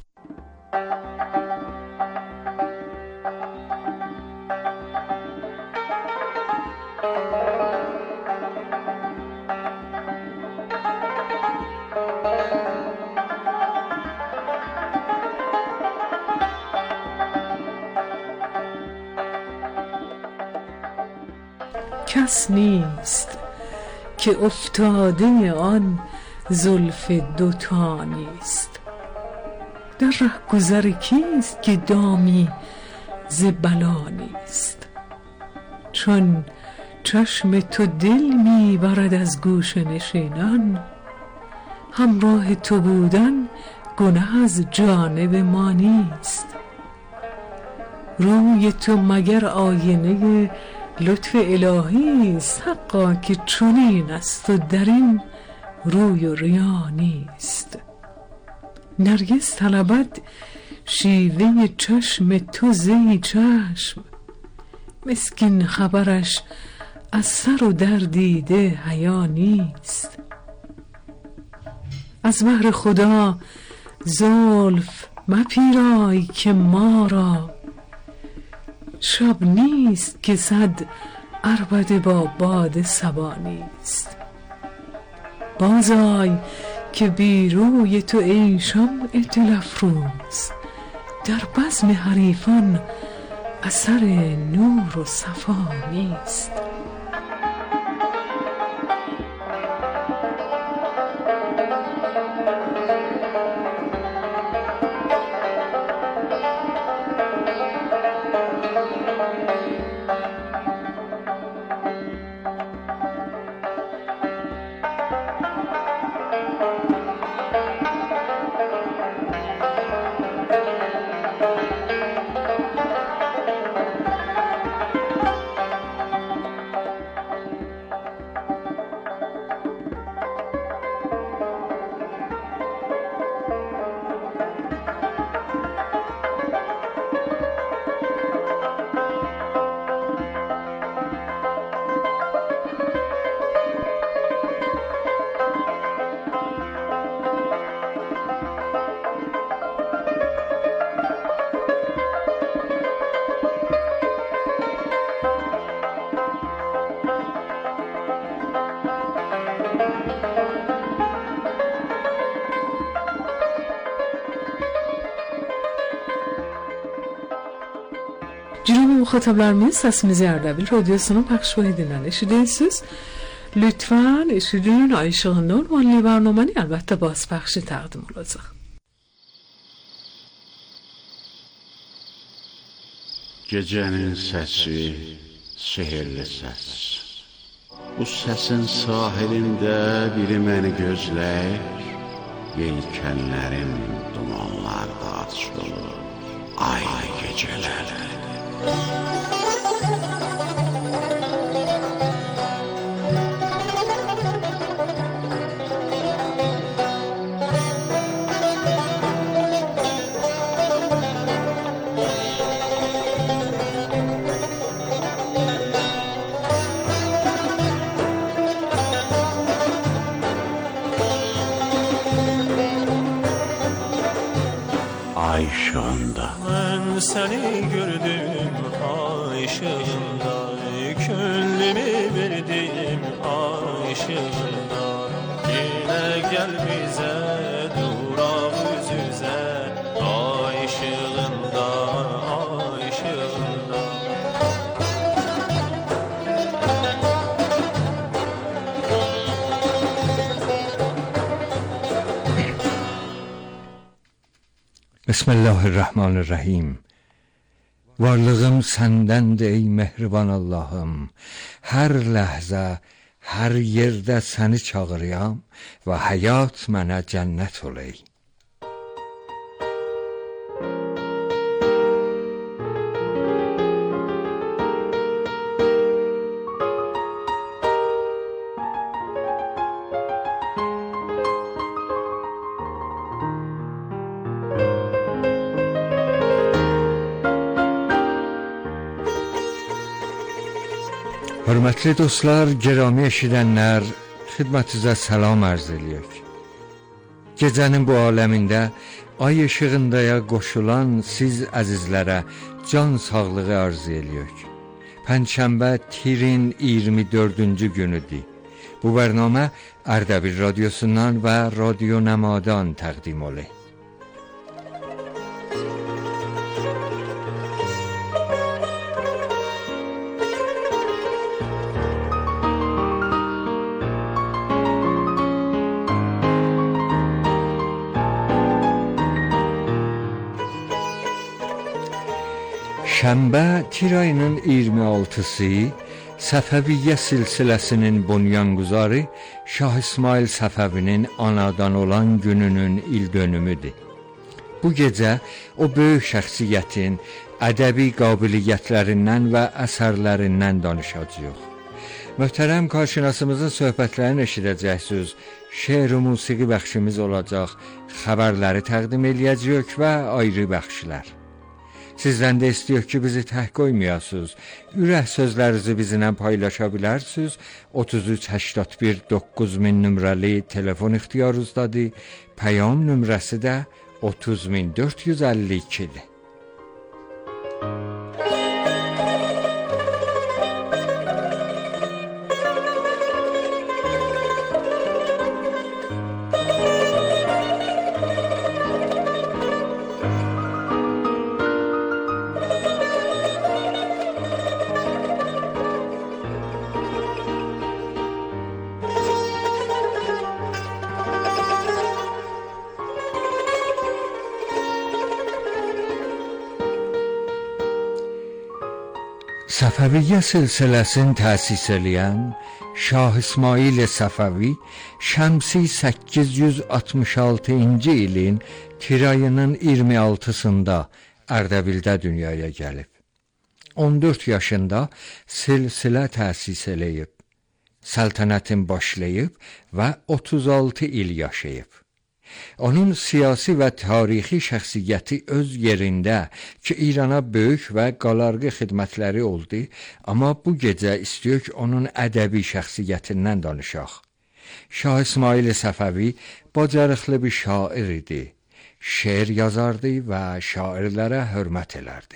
کس نیست که افتاده آن زلف دوتا نیست. در ره گذر کیست که دامی ز بلا نیست. چون چشم تو دل می برد از گوش نشینان، همراه تو بودن گناه از جانب ما نیست. روی تو مگر آینه لطف الهی است، حقا که چنین است و در این روی و ریا نیست. نرگس طلبد شیوه چشم تو زی چشم، مسکین خبرش از سر و در دیده حیا نیست. از بهر خدا زلف مپیرای که ما را شب نیست که صد عربده با باد صبا نیست. بازآی که بی روی تو ای شمع دل افروز، در بزم حریفان اثر نور و صفا نیست. muhataplarımız sesimizi Ardabil Radyosu'nun pəxşvəyidindən eşidirsiniz. Lütfen eşidin Ayşığın Normanlı برنامəni əlbəttə bazpəxşi təqdim olacaq. Gecənin səsi, sehirli səs. Bu səsin sahilində biri məni gözləyir. Yelkənlərin dumanlarda açılır ay gecələrdə. Ay ışığında mən səni gördüm, ay ışığında könlümü verdim, ay ışığında. Yenə gəl bizə, duraq üz üzə, ay ışığında, ay ışığında. Bismillahirrahmanirrahim. Varlığım səndəndir ey mehriban Allahım. Hər ləhzə, hər yerdə səni çağırıyam və həyat mənə cənnət olay. Hörmətli dostlar, gərami eşidənlər, xidmətinizə salam arz edirik. Gecənin bu aləmində ay ışığındaya qoşulan siz əzizlərə can sağlığı arz edirik. Pənşənbə tirin iyirmi dördüncü günüdür. Bu bərnamə Ardabil Radyosu'ndan və Radyo Nəmadan təqdim olur. Şənbə tir ayının iyirmi altısı Səfəviyyə silsiləsinin bunyanguzarı Şah İsmail Səfəvinin anadan olan gününün ildönümüdür. Bu gecə o böyük şəxsiyyətin ədəbi qabiliyyətlərindən və əsərlərindən danışacağıq. Möhtərəm qarşınasımızın söhbətlərini eşidəcəksiniz. Şeir və musiqi bəxşimiz olacaq. Xəbərləri təqdim eləyəcəyik və ayrı bəxşlər. Sizdən də istəyək ki, bizi tək qoymayasınız. Ürək sözlərinizi bizimlə paylaşa bilərsiniz. otuz üç səksən bir doqquz min nömrəli telefon ixtiyarınızdadır. Pəyam nömrəsi də otuz min dörd yüz əlli ikidir. Səfəviyyə silsiləsini təsis eləyən Şah İsmail Səfəvi Şəmsi səkkiz yüz altmış altıncı ilin tir ayının iyirmi altısında Ardabildə dünyaya gəlib. on dörd yaşında silsilə təsis eləyib, səltənətin başlayıb və otuz altı il yaşayıb. Onun siyasi və tarixi şəxsiyyəti öz yerində ki, İrana böyük və qalarğı xidmətləri oldu, amma bu gecə istəyək onun ədəbi şəxsiyyətindən danışaq. Şah İsmail Səfəvi bacarıqlı bir şair idi, şeir yazardı və şairlərə hörmət elərdi.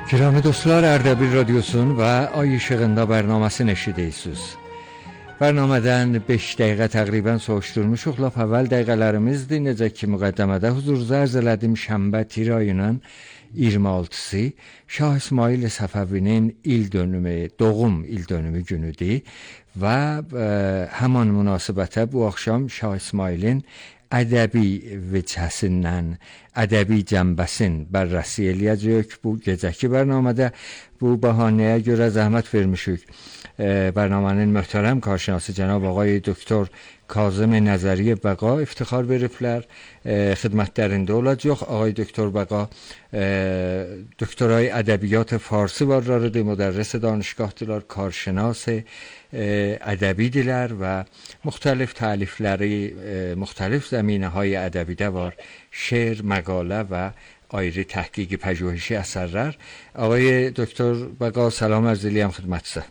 Kiramı dostlar, Ərdəbil Radiosun və Ay İşığında bərnaməsi eşidirsiniz. Bərnamədən beş dəqiqə təqribən soğuşdurmuşuq. Lap əvvəl dəqiqələrimizdir. Necə ki müqəddəmədə huzurunuza ərz elədim, şənbə tir ayının iyirmi altısı Şah İsmail Səfəvinin il dönümü, doğum il dönümü günüdür və e, həman münasibətə bu axşam Şah İsmailin ədəbi vecəhəsindən, ədəbi cəmbəsin bərrəsi eləyəcək. Bu gecəki bərnamədə bu bəhanəyə görə zəhmət vermişik. E, bərnamənin möhtərəm karşınası cənab ağay doktor Kazım Nəzəri Bəqa iftixar veriblər. E, xidmətlərində olacaq. Ağay doktor Bəqa e, doktorای ədəbiyyat farsı varlarıdır, müdərris danışgahdılar, karşınas e, ədəbidirlər və müxtəlif təlifləri, e, müxtəlif zəminəهای ədəbidə var. Şeir, məqalə və ayrı təhqiqi pژوهشی əsərlər. Ağay doktor Bəqa, salam arz eləyəm xidmətizə.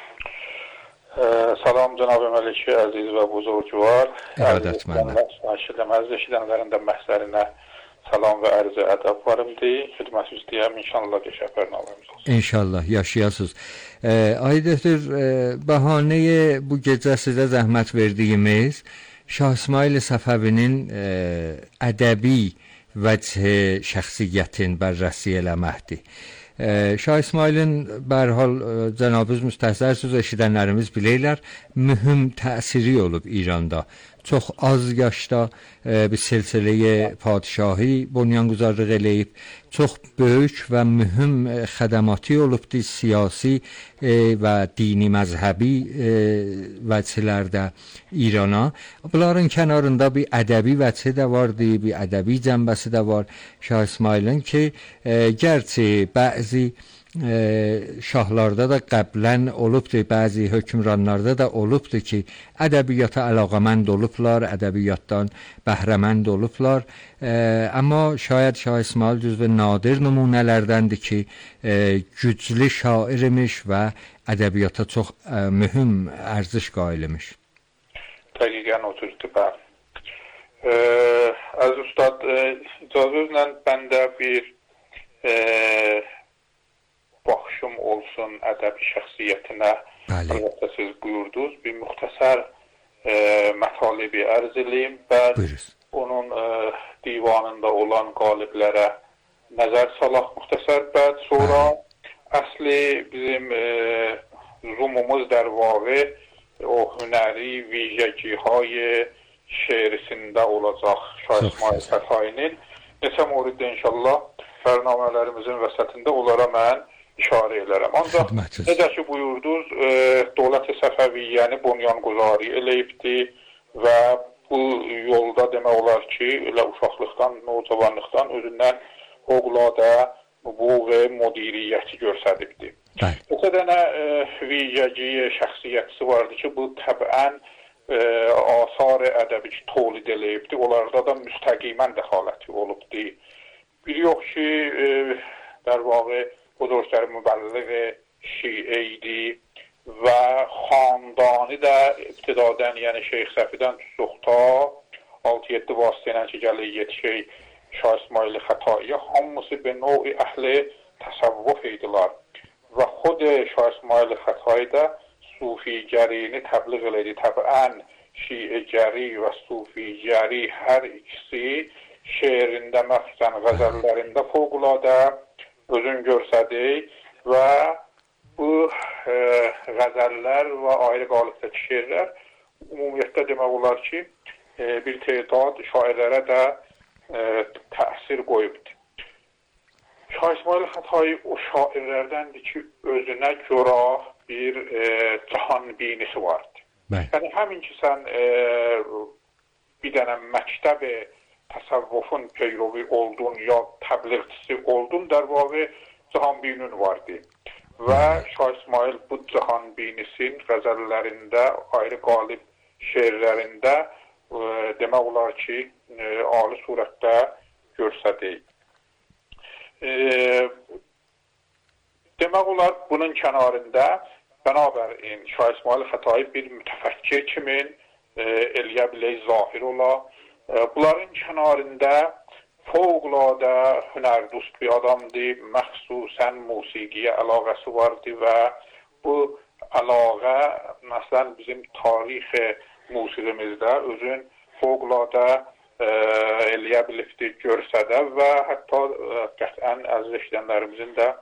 سلام جناب ملکی عزیز و بزرگوار. ارادتمندم. Eşidəm, əziz eşidənlərin də məhzərinə salam və ərz ədəb varımdır. Xidmətinizdəyəm, inşallah qəşəng bərnaməmiz olsun. İnşallah yaşayasınız. E, ay doktor, e, bəhanəyə bu gecə sizə zəhmət verdiyimiz Şah İsmail Səfəvinin e, ədəbi vəcih şəxsiyyətin bərrəsi eləməkdir. Şah İsmailin bərhal cənabınız müstəhsərsiniz, eşidənlərimiz bilirlər, mühüm təsiri olub İranda. Çox az yaşda e, bir silsiləyə padişahi bunyanguzarlıq eləyib, çox böyük və mühüm e, xədəmatı olubdur siyasi e, və dini məzhəbi e, vəcihlərdə İrana. Bunların kənarında bir ədəbi vəcih də vardı, bir ədəbi cənbəsi də var Şah İsmailin ki, e, gerçi bəzi e, şahlarda da qəblən olubdur, bəzi hökmranlarda da olubdur ki, ədəbiyyata əlaqəmənd olublar, ədəbiyyatdan bəhrəmənd olublar. E, amma şayad Şah İsmail cüzvə nadir nümunələrdəndir ki, e, güclü şair imiş və ədəbiyyata çox e, mühüm ərziş qail imiş. Dəqiqən oturdu bəli. E, əziz ustad, e, icazənizlə bəndə bir e, baxışım olsun ədəbi şəxsiyyətinə. Əlbəttə siz buyurdunuz. Bir müxtəsər e, mətalibi ərz eləyim. Bəz onun e, divanında olan qaliblərə nəzər salaq müxtəsər. Bəz sonra əsli bizim e, zoomumuz در واقع o hünəri vijəcihay şeirisində olacaq Şah İsmail Səfəvinin. Neçə moriddə inşallah bərnamələrimizin vəsətində onlara mən işarə elərəm. Ancaq necə ki buyurdunuz, e, Dövlət-i Səfəviyyəni bunyanguzari eləyibdi və bu yolda demək olar ki, elə uşaqlıqdan, nocavanlıqdan özündən oğlada bu və müdiriyyəti göstəribdi. Neçə dənə e, vijəci şəxsiyyəti vardı ki, bu təbən e, asar ədəbi ki, tolid eləyibdi. Onlarda da müstəqimən dəxaləti olubdi. Bir yox ki, e, در واقع بزرگتر مبلغ شیعه ایدی و خاندانی də ibtidadən, yəni Şeyx Səfidən tutuqda altı yeddi vasitəylə ki, gəlir yetişək Şah İsmail Xətaiyə, hamısı bir növ əhli təsəvvüf idilər. Və xud Şah İsmail Xətai də sufigərini təbliğ elədi. Təbən şiəgəri və sufigəri hər ikisi şeirində, məxsən qəzəllərində fövqəladə özün görsədik və bu e, qəzəllər və ayrı qalibdəki şeirlər ümumiyyətlə demək olar ki, e, bir tədad şairlərə də e, təsir qoyubdur. Şah İsmail Xətai o şairlərdəndir ki, özünə görə bir e, cahan binisi vardı. Yəni həmin ki, sən e, bir dənə məktəb-i təsəvvufun peyrovi oldun ya təbliğçisi oldun, در واقع cahanbinun vardı. Və Şah İsmail bu cahanbinisin qəzəllərində, ayrı qalib şeirlərində e, demək olar ki, e, ali surətdə görsədik. E, demək olar bunun kənarında bənabərin Şah İsmail Xətai bir mütəfəkkir kimi e, eləyə bilək zahir ola. Bunların kənarında fövqəladə hünərdust bir adamdır, məxsus xüsusən musiqiyə əlaqəsi vardı və bu əlaqə məsələn bizim tarix musiqimizdə özün fövqəladə eləyə bilibdi görsə də və hətta qətlən əziz eşidənlərimizin də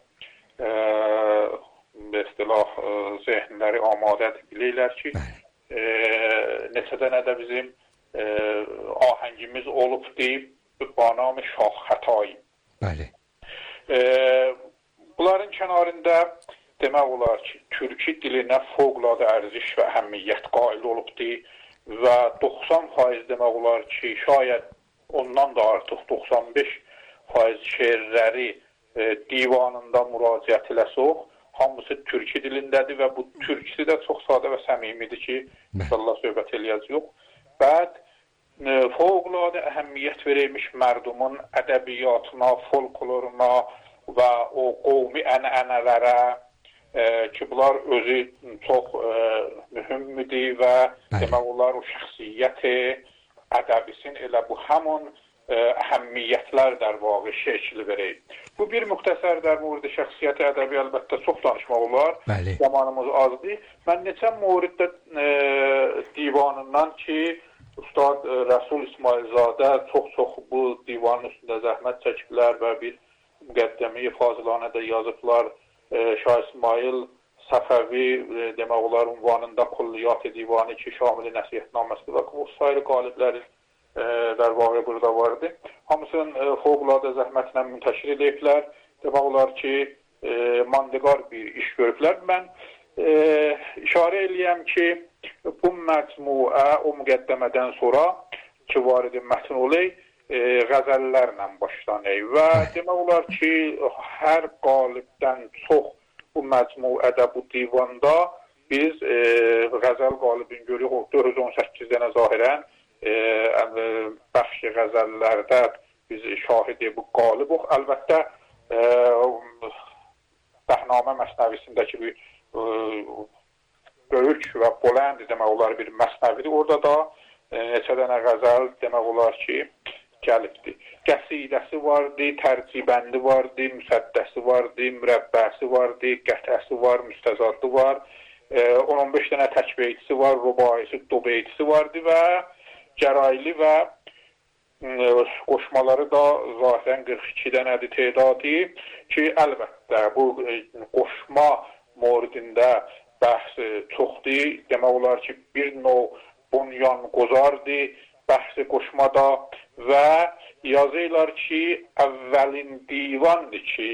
به اصطلاح ذهنləri amadədir, bilirlər ki e, neçə dənə də bizim e, ahəngimiz olub deyib ba nam Şah Xətai. Bəli. E, bunların kənarında demək olar ki, türkü dilinə fövqəladə ərziş və əhəmiyyət qail olubdu və doxsan faiz demək olar ki, şayət ondan da artıq doxsan beş faiz şeirləri e, divanında müraciət eləsək, hamısı türkü dilindədir və bu türküsü də çox sadə və səmimidir ki, inşallah söhbət eləyəcəyik. Bəd fövqəladə əhəmiyyət verilmiş mərdumun ədəbiyyatına, folkloruna və o qovmi ənənələrə e, ki, bunlar özü çox e, mühümmidir və demək olar o şəxsiyyəti, ədəbisin elə bu həmun əhəmiyyətlər در واقع şəkil verir. Bu bir müxtəsər در مورد şəxsiyyəti ədəbi əlbəttə çox danışmaq olar. Bəli. Zamanımız azdır. Mən neçə moriddə e, divanından ki, Ustad e, Rəsul İsmailzadə çox-çox bu divanın üstündə zəhmət çəkiblər və bir müqəddəmi fazilanə də yazıblar. E, Şah İsmail Səfəvi e, demək olar ünvanında Kulliyat-ı Divanı ki, Şamil Nəsihətnaməsi və bu sayılı qaliblərin در واقع burada vardı. Hamısının fövqəladə zəhmətlə müntəşir ediblər. Demək olar ki, e, mandiqar bir iş görüblər. Mən e, işarə eləyəm ki, bu məcmuə o müqəddəmədən sonra ki, varidi mətn olay, e, qəzəllərlə başlanır və demək olar ki, hər qalibdən çox bu məcmuədə, bu divanda biz e, qəzəl qalibini görürük. dörd yüz on səkkiz dənə zahirən E, bəxş qəzəllərdə biz şahidi bu qalibuq. Əlbəttə e, Dəhnamə məsnəvisindəki bir e, böyük və bolənd demək olar bir məsnəvidir. Orada da e, neçə dənə qəzəl demək olar ki, gəlibdir. Qəsidəsi vardı, tərcibəndi vardı, müsəddəsi vardı, mürəbbəsi vardı, qətəsi var, müstəzadlı var, e, on on beş dənə təkbeytisi var, rubaisi, dobeytisi vardı və Cərayli və e, qoşmaları da zahirən qırx iki dənədir tedadı ki, əlbəttə bu e, qoşma moridində bəhsi çoxdur. Demək olar ki, bir növ bunyan qozardır bəhsi qoşmada və yazırlar ki, əvvəlin divandır ki,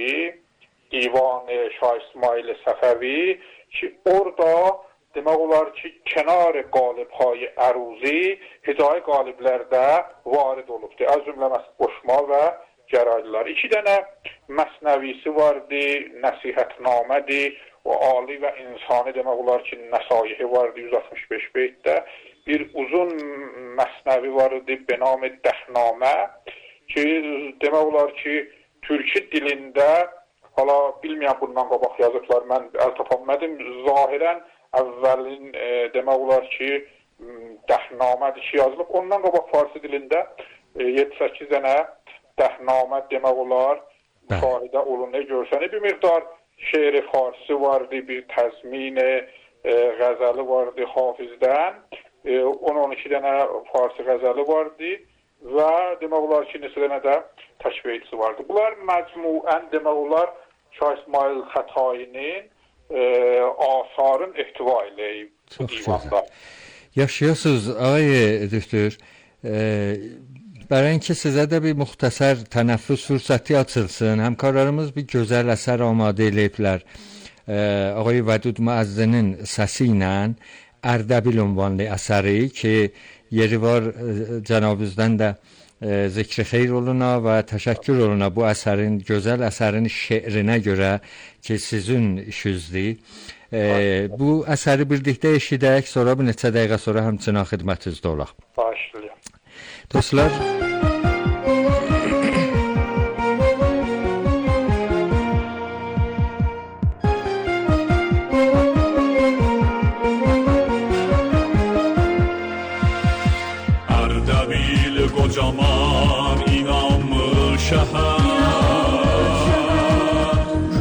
divan-ı Şah İsmail Səfəvi ki, orada demək olar ki, kənar qalibhay əruzi hicai qaliblərdə varid olubdur. Az cümləməsi qoşma və cəraylılar. İki dənə məsnəvisi vardı, nəsihətnamədir, o ali və insani demək olar ki, nəsaihi vardı yüz altmış beş beytdə. Bir uzun məsnəvi vardı, benam-ı Dəhnamə ki, demək olar ki, türkü dilində, hala bilməyəm bundan qabaq yazıblar, mən əl tapanmədim, zahirən əvvəlin e, demək olar ki, Dəhnamədir ki, yazılıb. Ondan qabaq farsi dilində e, yeddi səkkiz dənə Dəhnamə demək olar şahidə olunur, görsənir. Bir miqdar şeiri farsi vardı, bir təzmin e, qəzəli vardı Hafizdən, e, on on iki dənə farsi qəzəli vardı və demək olar ki, neçə dənə də təşbeytisi vardı. Bunlar məcmuən demək olar Şah İsmail Xətainin E, asarın ihtiva eləyib bu divanda. Yaşayasınız, ağay doktor. E, برای اینکه sizə də bir müxtəsər tənəffüs fürsəti açılsın, həmkarlarımız bir gözəl əsər amadə eləyiblər. E, ağay Vədud Müəzzinin səsi ilə Ərdəbil ünvanlı əsəri ki, yeri var cənabınızdan da e, zikri xeyr oluna və təşəkkür oluna bu əsərin, gözəl əsərin şeirinə görə ki, sizin işinizdir. E, bu əsəri birlikdə eşidək, sonra bir neçə dəqiqə sonra həmçinin xidmətinizdə olaq. Başlayalım. Dostlar, Ərdəbil qocaman inanmış şəhər,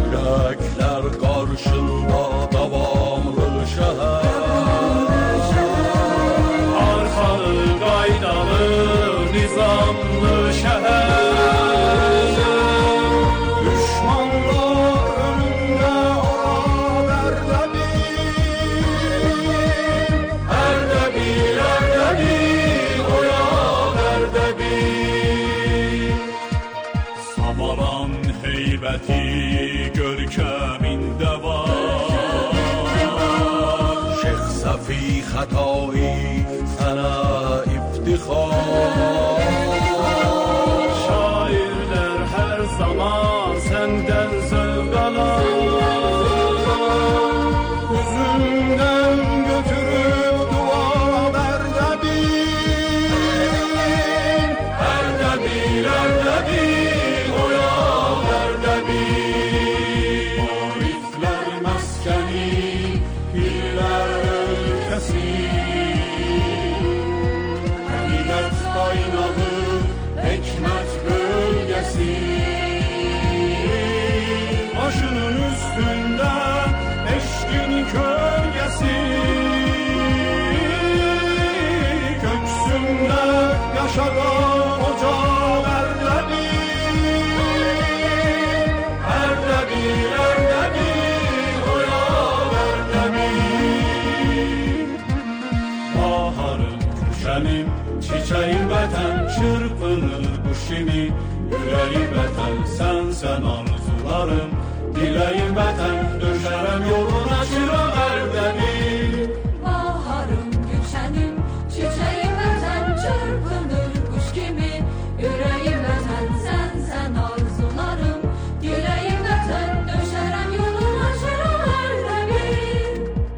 nizamlı şehir, düşmanlar önünde ora Erdebil, Erdebil, Erdebil, oya Erdebil. Samaran heybəti görkəmində var, Şeyx Səfi Xətai sənə iftixar. Şairlər hər zaman səndən zövq alar, üzündən götürüb dua Erdebil, Erdebil, Erdebil, oya Erdebil. Ariflər məskəni, pirlər ölkəsi, həqiqət qaynağı, hikmət bölgəsi. Başının üstündə eşqin kölgəsi, köksündə yaşadan ocaq Erdebil, Erdebil, Erdebil, oya Erdebil. Baharın gülşənim, çiçəyin vətən, çırpınır quş kimi, yüreğim vətən, sənsən arzularım, diləyim vətən, döşərəm yoluna çıraq Erdebil. Baharım, gülşənim, çiçəyin vətən, çırpınır quş kimi, yüreğim vətən, sənsən arzularım, diləyim vətən, döşərəm yoluna çıraq Erdebil.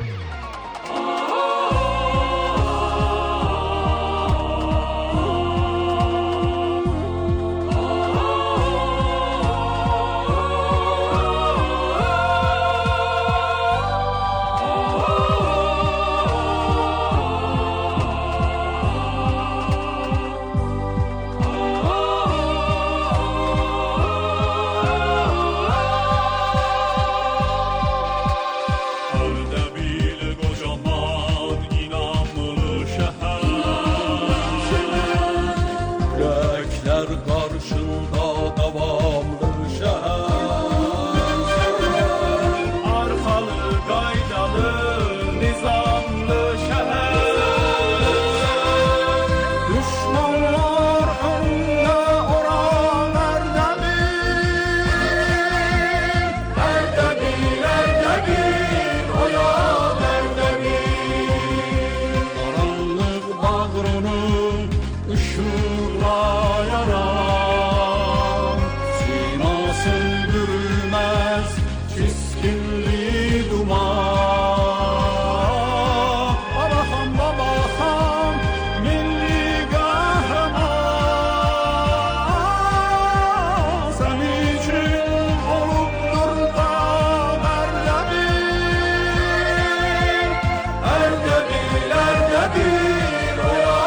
Erdebil kocaman inanlı şehir, yürekler karşında davamlı şehir, arkalı qaydalı nizamlı şehir, düşmanlar önünde ora Erdebil, Erdebil, Erdebil, oya Erdebil. Qaranlıq bağrını ışıqlayaram, siması bürümez keskinli duman. Babaxan, babaxan, milli qəhrəman, sən için olubdur da Erdebil, Erdebil, Erdebil, oya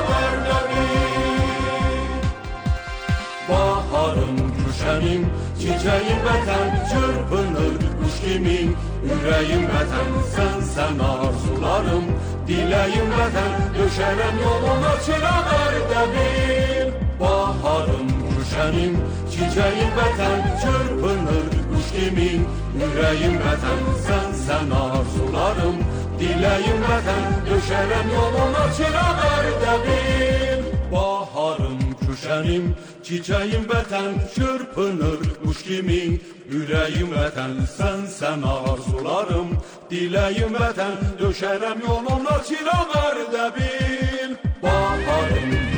Erdebil. Baharım, gülşənim, çiçəyim vətən, çırpınır quş kimi, yüreğim vətən, sənsən arzularım, diləyim vətən, döşərəm yoluna çıraq Erdebil. Baharım, gülşənim, çiçəyim vətən, çırpınır quş kimi, yüreğim vətən, sənsən arzularım, diləyim vətən, döşərəm yoluna çıraq Erdebil. Baharım, gülşənim, çiçəyim vətən, çırpınır quş kimi, yüreğim vətən, sənsən arzularım, diləyim vətən, döşərəm yoluna çıraq Erdebil.